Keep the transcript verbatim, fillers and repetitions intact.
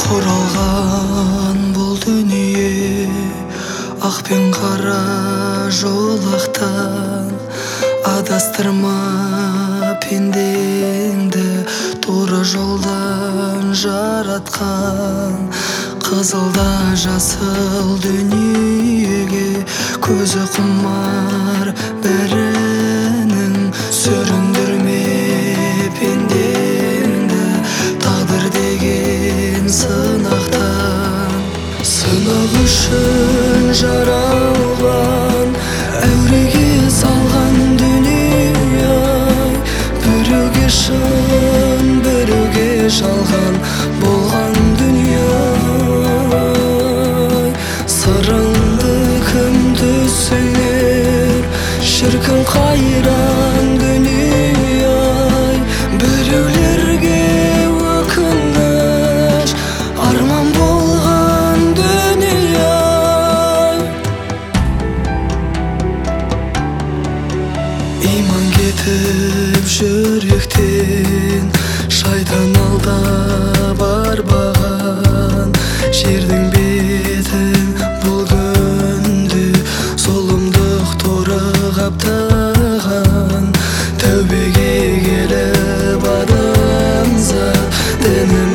Құралған бұл дүние ақ пен қара жолақтан, адастырма пендеңді тура жолдан жаратқан. Қызылда жасыл дүниеге көзі құмар бәрінің, сүріндірме пендеңді тағдыр деген сынақтан. Сынақ үшін жаралған, әуреге салған дүние, біреуге шын, біреуге жалған болған дүние. Сырыңды кім түсінер, шіркін қайран дүние. Біреулерге өкініш, арман болған дүние. Иман кетіп жүректен, шайтан алдап арбаған. Жердің бетін бұл күнде зұлымдық торы қаптаған. Тәубеге келіп адамзат дінін